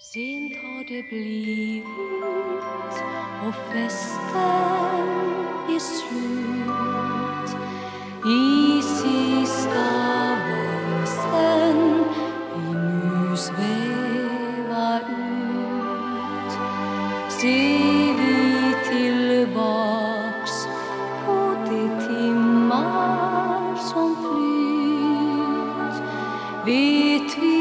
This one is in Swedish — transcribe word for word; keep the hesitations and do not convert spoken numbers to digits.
Sent har det blivit och festen är slut. I sista valsen vi nu sväva ut. Ser vi tillbaks på de timmar som flytt, vet vi